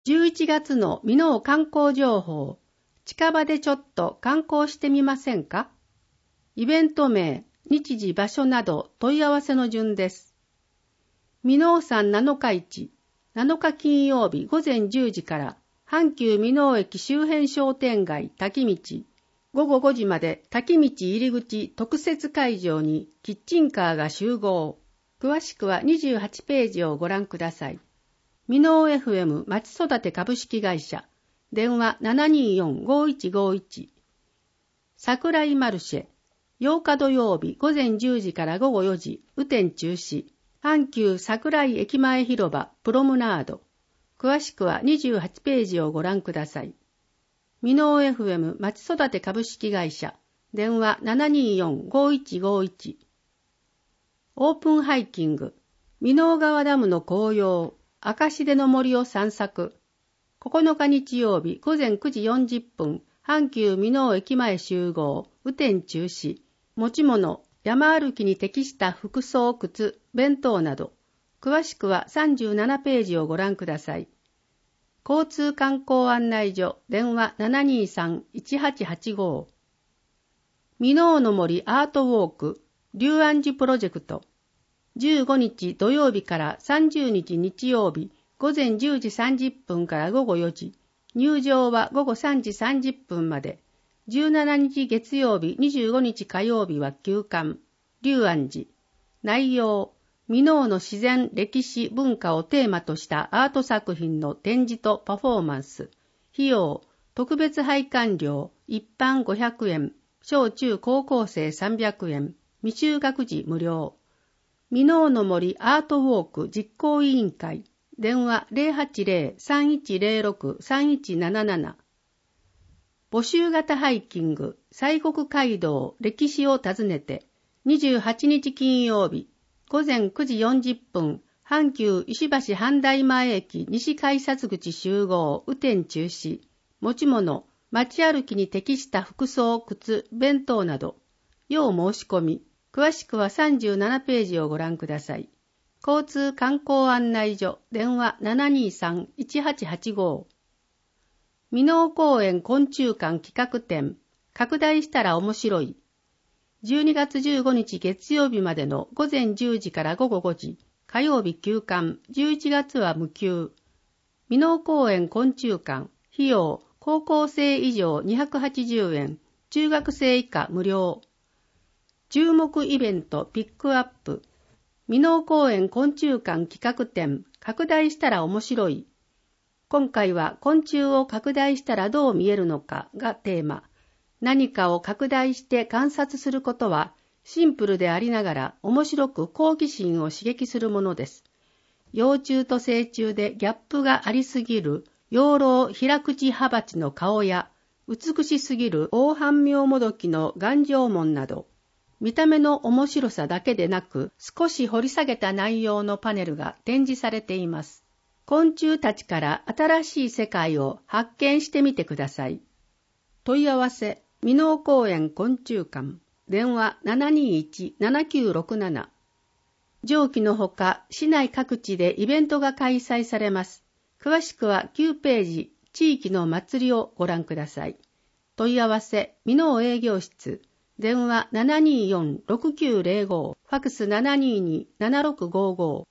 11月の箕面観光情報。近場でちょっと観光してみませんか？イベント名、日時、場所など問い合わせの順です。箕面山7日市、7日金曜日午前10時から阪急箕面駅周辺商店街滝道、午後5時まで滝道入り口特設会場にキッチンカーが集合。詳しくは28ページをご覧ください。箕面 FM まち育て株式会社、電話 724-5151。桜井マルシェ、8日土曜日午前10時から午後4時、雨天中止。阪急桜井駅前広場プロムナード。詳しくは28ページをご覧ください。箕面 FM まち育て株式会社、電話 724-5151。オープンハイキング、箕面川ダムの紅葉、赤潮の森を散策。9日日曜日午前9時40分、阪急箕面駅前集合、雨天中止。持ち物、山歩きに適した服装、靴、弁当など。詳しくは37ページをご覧ください。交通観光案内所、電話 723-1885。箕面の森アートウォーク、龍安寺プロジェクト。15日土曜日から30日日曜日、午前10時30分から午後4時。入場は午後3時30分まで。17日月曜日、25日火曜日は休館。龍安寺。内容、箕面の自然、歴史、文化をテーマとしたアート作品の展示とパフォーマンス。費用、特別拝観料、一般500円、小中高校生300円、未就学児無料。箕面の森アートウォーク実行委員会。電話 080-3106-3177。募集型ハイキング、西国街道歴史を訪ねて、28日金曜日、午前9時40分、阪急石橋阪大前駅西改札口集合、雨天中止。持ち物、街歩きに適した服装、靴、弁当など。要申し込み。詳しくは37ページをご覧ください。交通観光案内所、電話 723-1885。箕面公園昆虫館企画展、拡大したら面白い。12月15日月曜日までの午前10時から午後5時、火曜日休館、11月は無休。箕面公園昆虫館、費用、高校生以上280円、中学生以下無料。注目イベントピックアップ。箕面公園昆虫館企画展、拡大したら面白い。今回は昆虫を拡大したらどう見えるのかがテーマ。何かを拡大して観察することはシンプルでありながら面白く好奇心を刺激するものです。幼虫と成虫でギャップがありすぎる養老平口ハバチの顔や美しすぎる大半明もどきの眼状門など、見た目の面白さだけでなく少し掘り下げた内容のパネルが展示されています。昆虫たちから新しい世界を発見してみてください。問い合わせ、箕面公園昆虫館、電話 721-7967。上記のほか、市内各地でイベントが開催されます。詳しくは9ページ、地域の祭りをご覧ください。問い合わせ、箕面営業室、電話 724-6905、ファクス 722-7655。